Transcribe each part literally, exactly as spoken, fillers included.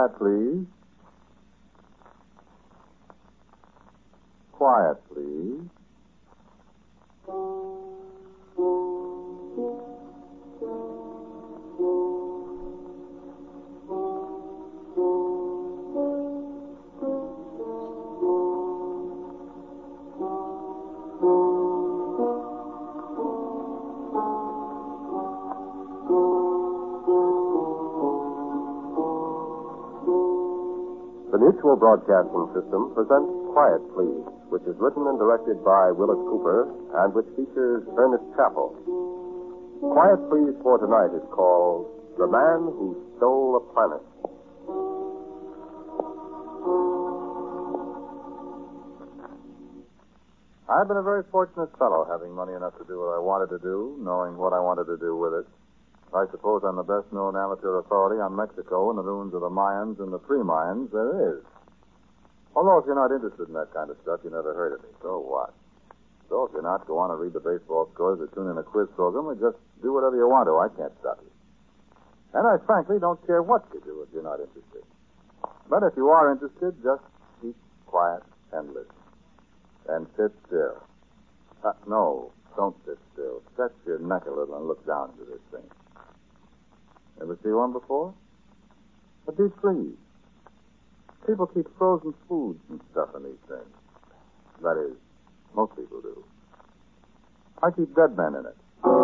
Quiet, please. Quiet, please. The Mutual Broadcasting System presents Quiet, Please, which is written and directed by Willis Cooper and which features Ernest Chappell. Quiet, Please for tonight is called The Man Who Stole a Planet. I've been a very fortunate fellow, having money enough to do what I wanted to do, knowing what I wanted to do with it. I suppose I'm the best-known amateur authority on Mexico and the ruins of the Mayans and the pre-Mayans there is. Although if you're not interested in that kind of stuff, you never heard of me. So what? So if you're not, go on and read the baseball scores or tune in a quiz program or just do whatever you want to. I can't stop you. And I frankly don't care what you do if you're not interested. But if you are interested, just keep quiet and listen. And sit still. Uh, no, don't sit still. Stretch your neck a little and look down into this thing. Ever see one before? A deep freeze. People keep frozen foods and stuff in these things. That is, most people do. I keep dead men in it.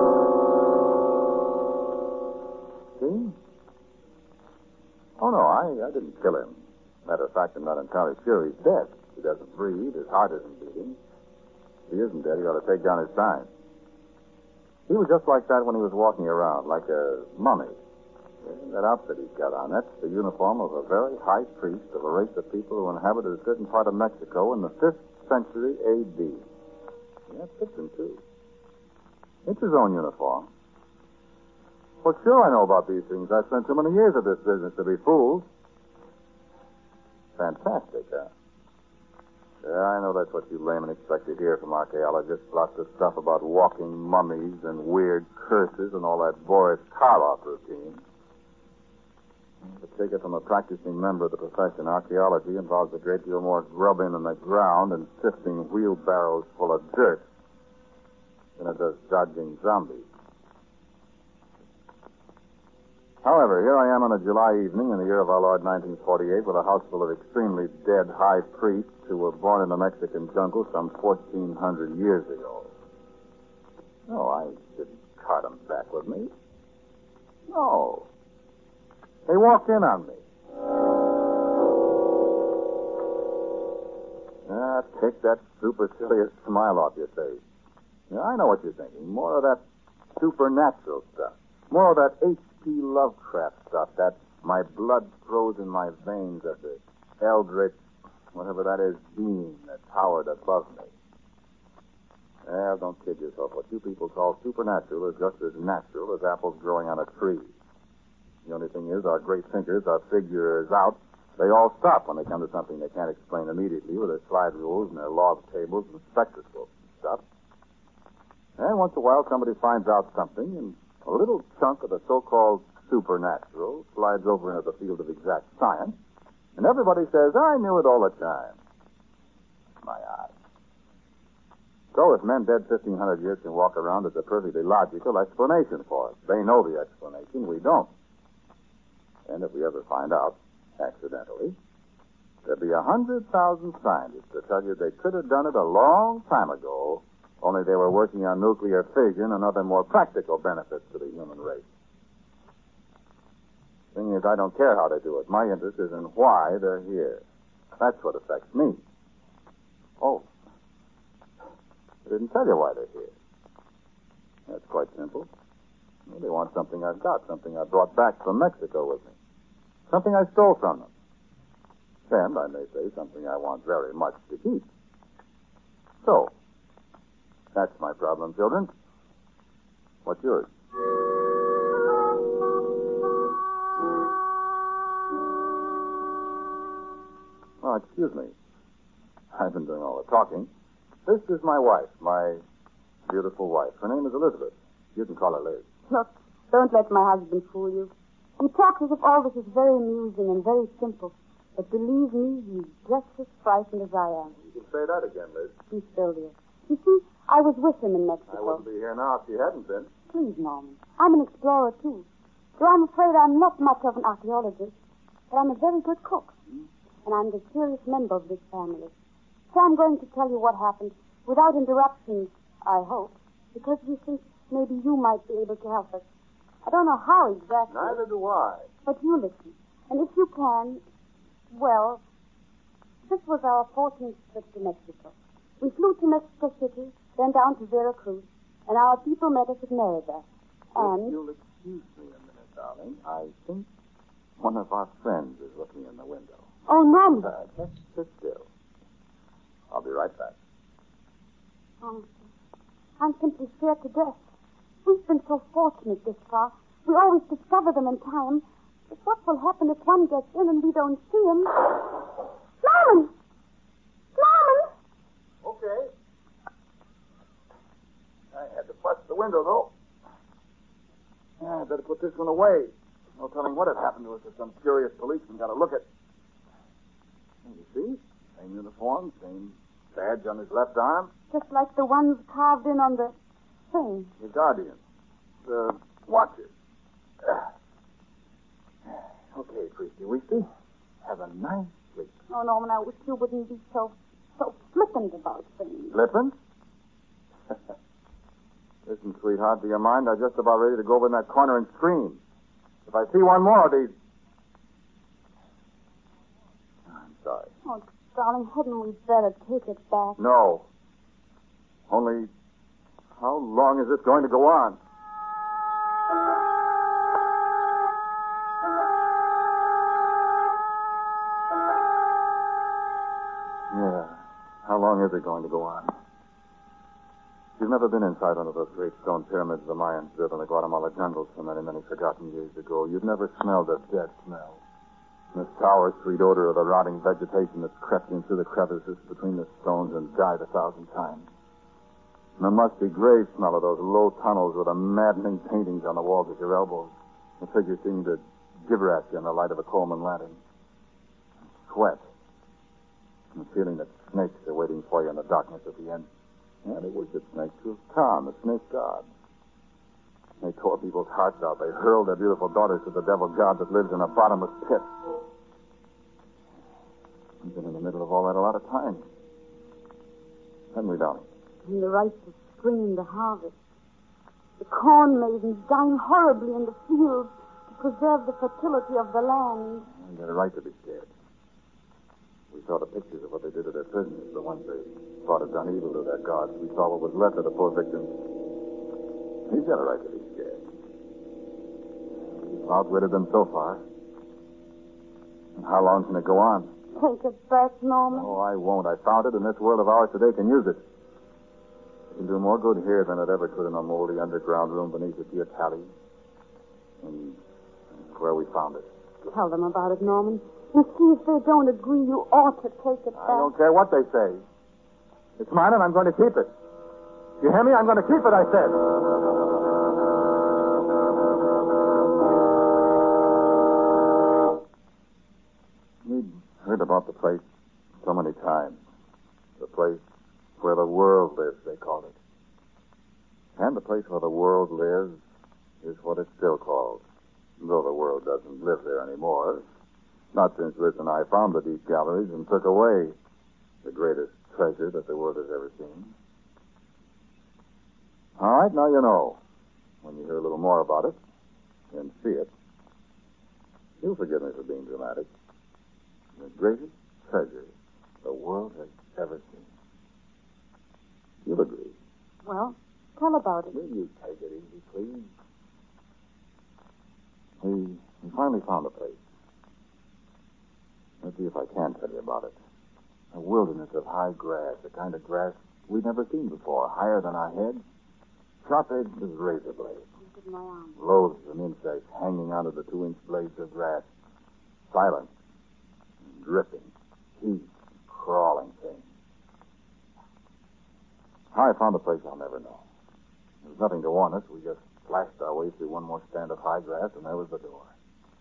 See? Oh, no, I, I didn't kill him. Matter of fact, I'm not entirely sure he's dead. He doesn't breathe. His heart isn't beating. If he isn't dead, he ought to take down his sign. He was just like that when he was walking around, like a mummy. That outfit he's got on, that's the uniform of a very high priest of a race of people who inhabited a certain part of Mexico in the fifth century A D. Yeah, it fits him, too. It's his own uniform. Well, sure I know about these things. I've spent too many years at this business to be fooled. Fantastic, huh? Yeah, I know that's what you laymen expect to hear from archaeologists. Lots of stuff about walking mummies and weird curses and all that Boris Karloff routine. To take it from a practicing member of the profession, archaeology involves a great deal more grubbing in the ground and sifting wheelbarrows full of dirt than it does dodging zombies. However, here I am on a July evening in the year of our Lord nineteen forty-eight with a house full of extremely dead high priests who were born in the Mexican jungle some fourteen hundred years ago. No, I didn't cart them back with me. No. They walked in on me. Ah, take that supercilious smile off your face. Now, I know what you're thinking. More of that supernatural stuff. More of that H P Lovecraft stuff. That my blood froze in my veins at the eldritch, whatever that is, being that towered above me. Well, don't kid yourself. What you people call supernatural is just as natural as apples growing on a tree. The only thing is, our great thinkers, our figures out, they all stop when they come to something they can't explain immediately with their slide rules and their log tables and spectroscopes and stuff. And once in a while, somebody finds out something, and a little chunk of the so-called supernatural slides over into the field of exact science, and everybody says, I knew it all the time. My eyes. So if men dead fifteen hundred years can walk around, there's a perfectly logical explanation for it. They know the explanation. We don't. And if we ever find out, accidentally, there'll be a hundred thousand scientists to tell you they could have done it a long time ago, only they were working on nuclear fission and other more practical benefits to the human race. Thing is, I don't care how they do it. My interest is in why they're here. That's what affects me. Oh, I didn't tell you why they're here. That's quite simple. Well, they want something I've got, something I brought back from Mexico with me. Something I stole from them. And, I may say, something I want very much to keep. So, that's my problem, children. What's yours? Oh, excuse me. I've been doing all the talking. This is my wife, my beautiful wife. Her name is Elizabeth. You can call her Liz. Look, don't let my husband fool you. He talks as if all this is very amusing and very simple. But believe me, he's just as frightened as I am. You can say that again, Liz. Be still, dear. You see, I was with him in Mexico. I wouldn't be here now if you hadn't been. Please, Norman. I'm an explorer, too. Though I'm afraid I'm not much of an archaeologist, but I'm a very good cook. Mm. And I'm the serious member of this family. So I'm going to tell you what happened without interruptions, I hope, because we think maybe you might be able to help us. I don't know how exactly. Neither do I. But you listen. And if you can, well, this was our fourteenth trip to Mexico. We flew to Mexico City, then down to Veracruz, and our people met us at Merida. And... If you'll excuse me a minute, darling, I think one of our friends is looking in the window. Oh, Norman. Uh, just sit still. I'll be right back. Oh, I'm simply scared to death. We've been so fortunate this far. We always discover them in time. But what will happen if one gets in and we don't see him? Norman! Norman! Okay. I had to bust the window, though. Yeah, I better put this one away. No telling what had happened to us if some curious policeman got a look at... You see? Same uniform, same badge on his left arm. Just like the ones carved in on the thing. The Guardian. The Watchers. Okay, Priesty Weesty. Have a nice sleep. Oh, Norman, I wish you wouldn't be so, so flippant about things. Flippant? Listen, sweetheart, to your mind, I'm just about ready to go over in that corner and scream. If I see one more of these... I'm sorry. Oh, darling, hadn't we better take it back? No. Only, how long is this going to go on? Yeah. How long is it going to go on? You've never been inside one of those great stone pyramids the Mayans built in the Guatemala jungles so many, many forgotten years ago. You've never smelled the dead smell. The sour, sweet odor of the rotting vegetation that's crept in through the crevices between the stones and died a thousand times. And the musty grave smell of those low tunnels with the maddening paintings on the walls at your elbows. The figures seem to gibber at you in the light of a Coleman lantern. And sweat. And the feeling that snakes are waiting for you in the darkness at the end. Yeah, they worship snakes too. Khan, the snake god. They tore people's hearts out. They hurled their beautiful daughters to the devil god that lives in a bottomless pit. We've been in the middle of all that a lot of times. Haven't we, darling? And the rites of spring and the harvest. The corn maidens dying horribly in the fields to preserve the fertility of the land. And they're right to be scared. We saw the pictures of what they did to their prisoners, the ones they thought had done evil to their gods. We saw what was left of the poor victims. He's got a right to be scared. We've outwitted them so far. And how long can it go on? Take it back, Norman. Oh, I won't. I found it, and this world of ours today can use it. It can do more good here than it ever could in a moldy underground room beneath the Teotali. And where we found it. Tell them about it, Norman. And see if they don't agree you ought to take it back. I don't care what they say. It's mine, and I'm going to keep it. You hear me? I'm going to keep it, I said. We'd heard about the place so many times. The place where the world lives, they called it. And the place where the world lives is what it's still called, though the world doesn't live there anymore. Not since Liz and I found the deep galleries and took away the greatest treasure that the world has ever seen. All right, now you know. When you hear a little more about it and see it, you'll forgive me for being dramatic. The greatest treasure the world has ever seen. You'll agree. Well, tell about it. Will you take it easy, please? We, we finally found a place. Let's see if I can tell you about it. A wilderness of high grass, the kind of grass we'd never seen before, higher than our heads, sharp-edged as razor blades. Look at my arm. Loathsome insects hanging out of the two-inch blades of grass, silent, and dripping, heat, crawling things. How I found the place, I'll never know. There was nothing to warn us. We just flashed our way through one more stand of high grass, and there was the door.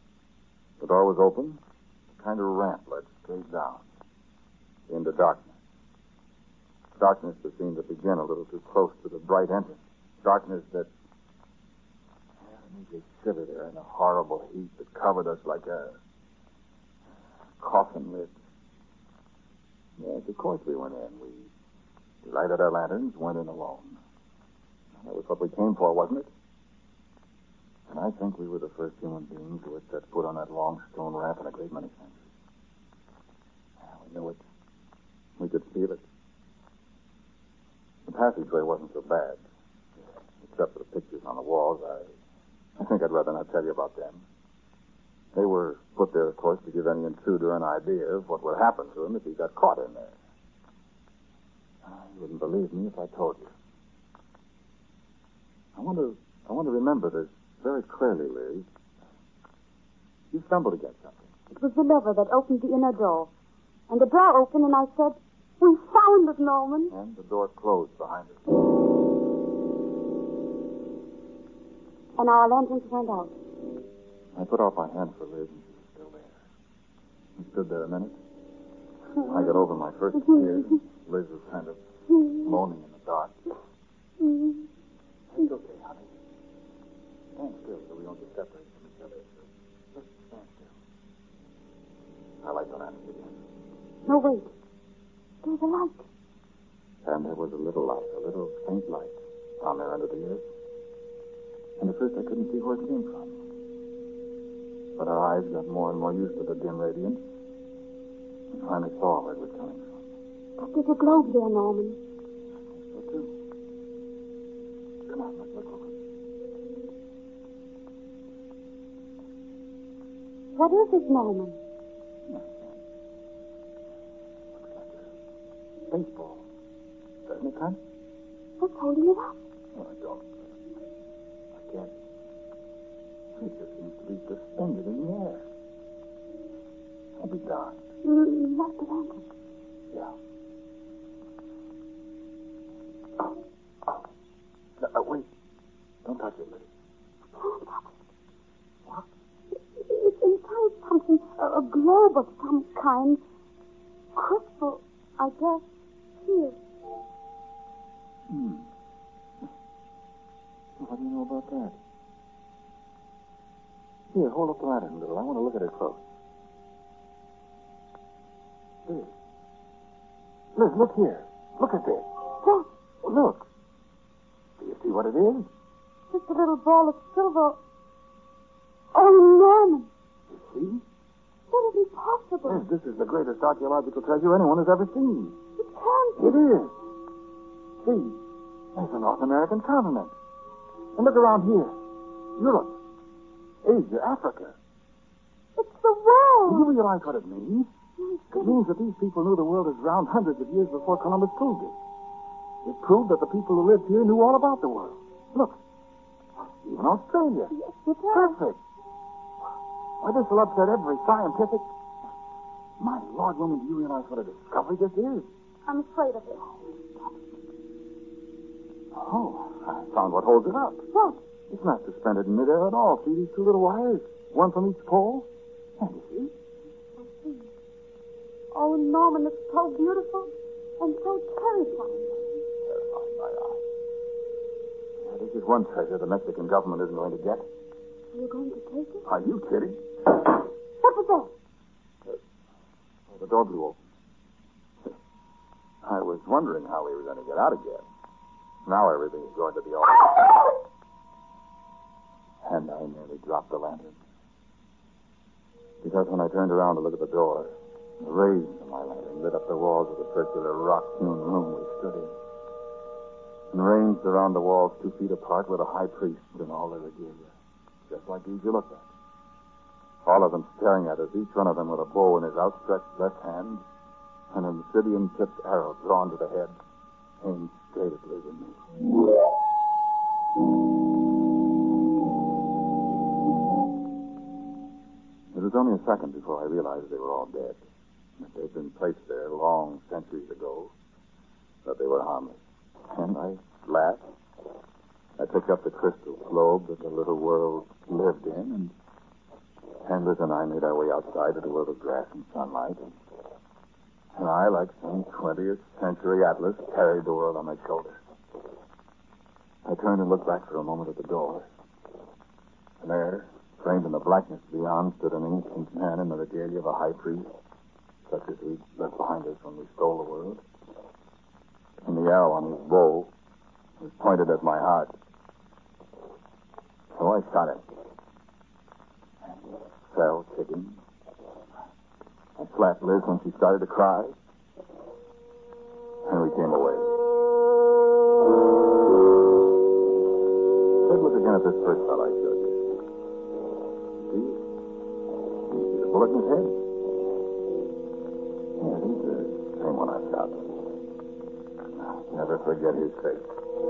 door was open. A kind of ramp led straight down into darkness. Darkness that seemed to begin a little too close to the bright entrance. Darkness that made me shiver there in a horrible heat that covered us like a coffin lid. Yes, of course we went in. We lighted our lanterns, went in alone. That was what we came for, wasn't it? And I think we were the first human beings who had set foot on that long stone ramp in a great many centuries. Yeah, we knew it. We could feel it. The passageway wasn't so bad. Except for the pictures on the walls, I, I think I'd rather not tell you about them. They were put there, of course, to give any intruder an idea of what would happen to him if he got caught in there. You wouldn't believe me if I told you. I want to, I want to remember this very clearly, Liz. You stumbled against something. It was the lever that opened the inner door. And the door opened, and I said, "We found it, Norman." And the door closed behind us. And our lanterns went out. I put out my hand for Liz, and she was still there. We stood there a minute. I got over my first tears. Liz was kind of moaning in the dark. It's okay, honey. Stand still so we don't get separated from each other. Just stand still. I light the lantern again. No, wait. There's a light. And there was a little light, a little faint light on there under the earth. And at first I couldn't see where it came from. But our eyes got more and more used to the dim radiance. And finally saw where it was coming from. But there's a globe there, Norman. So too. Come on, let's look over. What is it, Norman? Looks like a baseball. Doesn't it, hon? What's holding it up? Oh, I don't. I can't. It just seems to be suspended in the air. I'll be darned. You left the lantern. Yeah. No, uh, wait. Don't touch it, Liz. Can't touch it. What? It's inside something, a, a globe of some kind. Crystal, I guess. Here. Hmm. What do you know about that? Here, hold up the lantern a little. I want to look at it close. Liz. Liz, look here. Look at this. What? Look. Do you see what it is? Just a little ball of silver. Oh, Norman. You see? That isn't possible. Liz, this is the greatest archaeological treasure anyone has ever seen. It can't be. It is. See, there's the North American continent. And look around here. Europe, Asia, Africa. It's the world. Do you realize what it means? It means that these people knew the world was round hundreds of years before Columbus proved it. It proved that the people who lived here knew all about the world. Look, even Australia. Yes, it is. Perfect. Why, this will upset every scientific... My Lord, woman, do you realize what a discovery this is? I'm afraid of it. Oh, I found what holds it up. What? It's not suspended in midair at all. See these two little wires? One from each pole? And you see? I see. Oh, Norman, it's so beautiful and so terrifying. Terrifying, my eye. Now, this is one treasure the Mexican government isn't going to get. Are you going to take it? Are you kidding? What was that? Oh, the door blew open. I was wondering how we were going to get out again. Now everything is going to be all right. And I nearly dropped the lantern. Because when I turned around to look at the door, the rays of my lantern lit up the walls of the circular rock-hewn room we stood in. And ranged around the walls two feet apart were the high priests in all their regalia, just like these you looked at. All of them staring at us, each one of them with a bow in his outstretched left hand and an obsidian-tipped arrow drawn to the head, aimed straight at Liz and me. It was only a second before I realized they were all dead. That they'd been placed there long centuries ago. That they were harmless. And I laughed. I picked up the crystal globe that the little world lived in, and Liz and I made our way outside to the world of grass and sunlight. And, and I, like some twentieth century Atlas, carried the world on my shoulders. I turned and looked back for a moment at the door. And there, framed in the blackness beyond, stood an ancient man in the regalia of a high priest, such as we left behind us when we stole the world. And the arrow on his bow was pointed at my heart. So I shot him. Fell, kicking. I slapped Liz when she started to cry. And we came away. Let's look again at this first fellow I showed you. See? You see the bullet in his head? Yeah, he's the same one I shot. Never forget his face.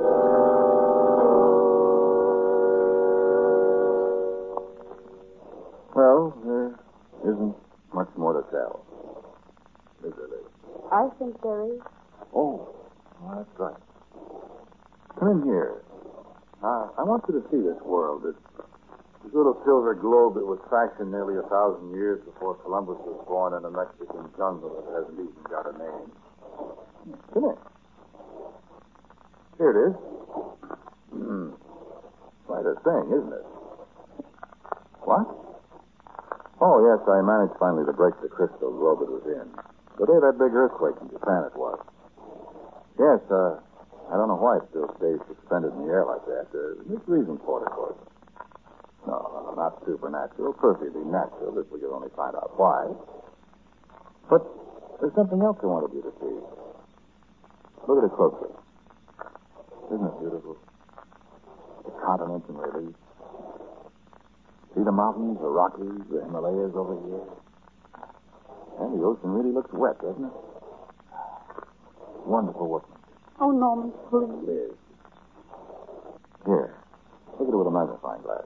Well, there isn't much more to tell. Is there, Liz? I think there is. Oh, well, that's right. Come in here. Uh, I want you to see this world, this, this little silver globe that was fashioned nearly a thousand years before Columbus was born in a Mexican jungle that hasn't even got a name. Come in. Here it is. Hmm. Quite a thing, isn't it? What? Oh, yes, I managed finally to break the crystal globe it was in. The day of that big earthquake in Japan it was. Yes, uh, I don't know why it still stays suspended in the air like that. Uh, there's reason for it, of course. No, no, no, not supernatural. Perfectly natural if we could only find out why. But there's something else I wanted you to see. Look at it closely. Isn't it beautiful? The continents in relief. See the mountains, the Rockies, the Himalayas over here? And the ocean really looks wet, doesn't it? Wonderful workmanship. Oh, Norman, please. Liz. Here. Look at it with a magnifying glass.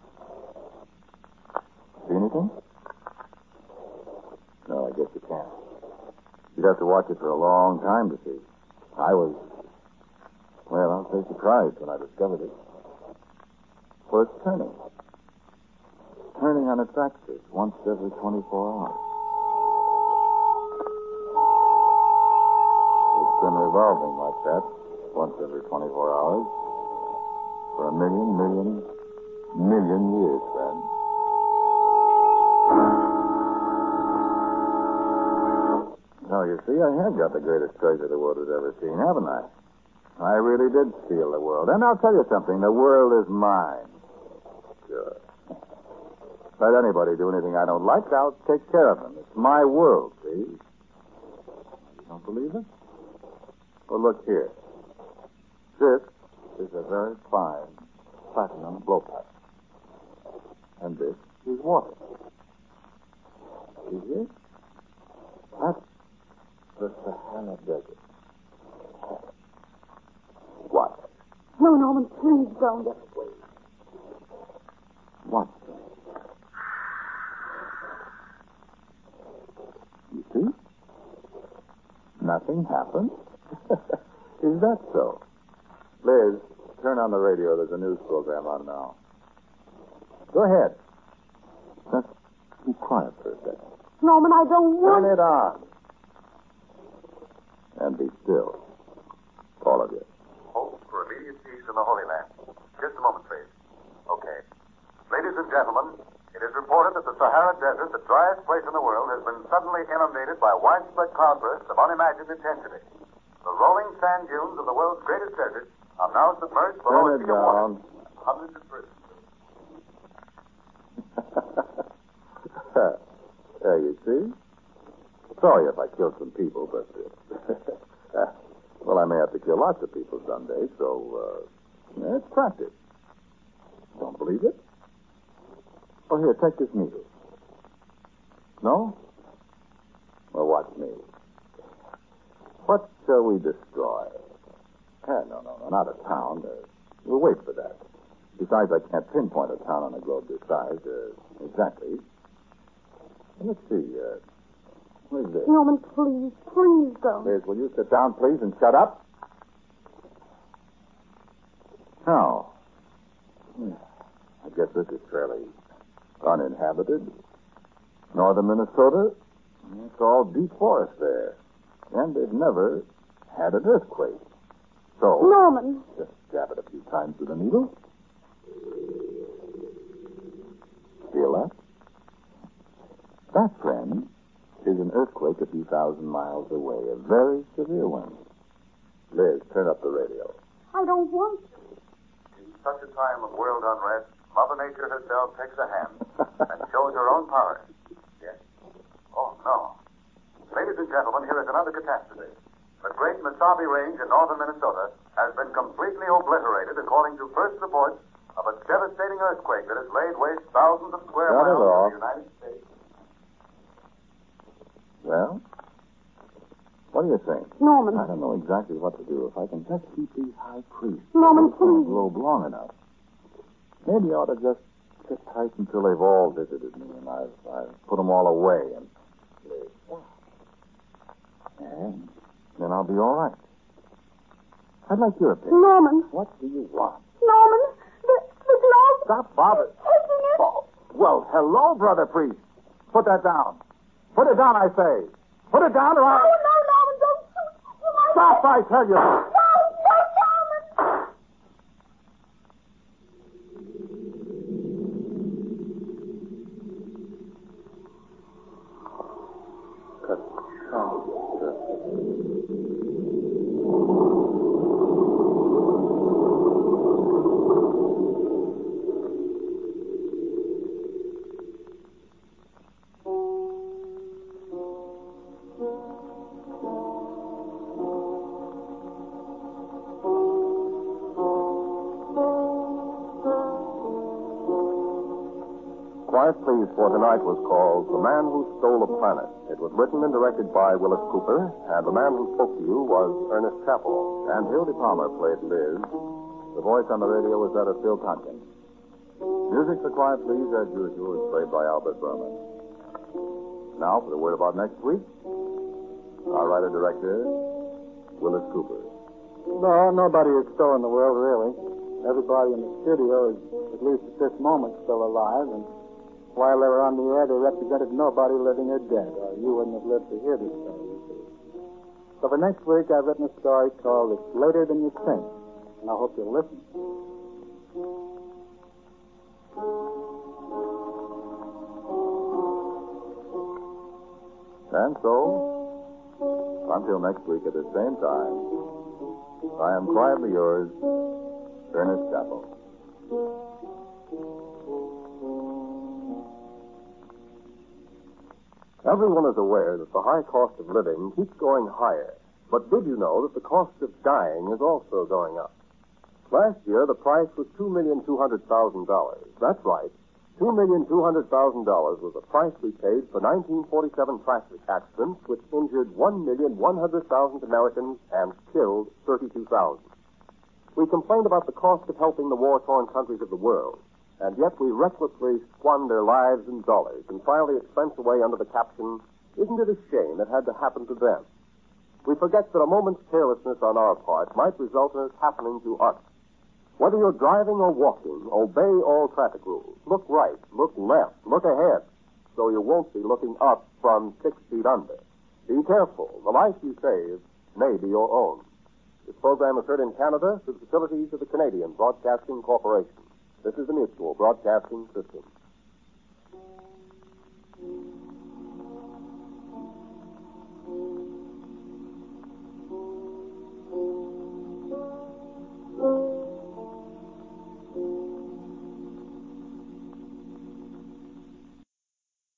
See anything? No, I guess you can't. You'd have to watch it for a long time to see. I was, well, I'll say surprised when I discovered it. For it's turning. Turning on its axis once every twenty-four hours. It's been revolving like that once every twenty-four hours for a million, million, million years, friend. Now, you see, I have got the greatest treasure the world has ever seen, haven't I? I really did steal the world. And I'll tell you something, the world is mine. Sure. Let anybody do anything I don't like, I'll take care of them. It's my world, see? You don't believe it? Well, look here. This is a very fine platinum blowpipe. And this is water. See here? That's the Sahara Desert. What? No, Norman, please don't. Wait. What? You see? Nothing happened. Is that so? Liz, turn on the radio. There's a news program on now. Go ahead. Just be quiet for a second. Norman, I don't want... Turn it on. And be still. All of you. Hope for immediate peace in the Holy Land. Just a moment, please. Okay. Ladies and gentlemen, it is reported that the Sahara Desert, the driest place in the world, has been suddenly inundated by widespread cloudbursts of unimagined intensity. The rolling sand dunes of the world's greatest desert are now submerged below a Turn it sea of water. down. Hundreds of persons. There, you see? Sorry if I killed some people, but... Uh, well, I may have to kill lots of people someday, so, uh, it's practice. Don't believe it? Oh, here, take this needle. No? Well, watch me. What shall we destroy? Eh, no, no, no, not a town. Uh, we'll wait for that. Besides, I can't pinpoint a town on a globe this size. Uh, exactly. Let's see, uh, where's this? Norman, please, please don't. Liz, will you sit down, please, and shut up? Now, I guess this is fairly uninhabited. Northern Minnesota, it's all deep forest there. And they've never had an earthquake. So, Norman. just jab it a few times with a needle. Feel that? That, friend, is an earthquake a few thousand miles away. A very severe one. Liz, turn up the radio. I don't want to. In such a time of world unrest, Mother Nature herself takes a hand and shows her own power. Yes? Oh, no. Ladies and gentlemen, here is another catastrophe. The great Mesabi Range in northern Minnesota has been completely obliterated according to first reports of a devastating earthquake that has laid waste thousands of square Got it miles all. of the United States. Well, what do you think? Norman. I don't know exactly what to do. If I can just keep these high priests Norman, from the please. globe long enough. Maybe I ought to just sit tight until they've all visited me and I've, I've put them all away and... And then I'll be all right. I'd like your opinion. Norman. What do you want? Norman. The, the globe. Stop, Bob. Taking it. Oh, well, hello, Brother Priest. Put that down. Put it down, I say. Put it down or No, I... no, Norman, don't shoot. You might... Stop, I tell you. No, no, Norman. Quiet Please for tonight was called The Man Who Stole a Planet. It was written and directed by Willis Cooper, and the man who spoke to you was Ernest Chappell. And Hildy Palmer played Liz. The voice on the radio was that of Phil Conklin. Music for Quiet Please, as usual, is played by Albert Berman. Now, for the word about next week, our writer-director, Willis Cooper. No, nobody has stolen the world, really. Everybody in the studio is, at least at this moment, still alive, and while they were on the air, they represented nobody living or dead, or you wouldn't have lived to hear this story, you see. So for next week, I've written a story called It's Later Than You Think, and I hope you'll listen. And so, until next week at the same time, I am quietly yours, Ernest Chappell. Everyone is aware that the high cost of living keeps going higher. But did you know that the cost of dying is also going up? Last year, the price was two million two hundred thousand dollars. That's right. two million two hundred thousand dollars was the price we paid for nineteen forty-seven traffic accidents which injured one million one hundred thousand Americans and killed thirty-two thousand. We complained about the cost of helping the war-torn countries of the world, and yet we recklessly squander lives and dollars and file the expense away under the caption, "Isn't it a shame it had to happen to them?" We forget that a moment's carelessness on our part might result in it happening to us. Whether you're driving or walking, obey all traffic rules. Look right, look left, look ahead, so you won't be looking up from six feet under. Be careful. The life you save may be your own. This program is heard in Canada through the facilities of the Canadian Broadcasting Corporation. This is the Mutual Broadcasting System.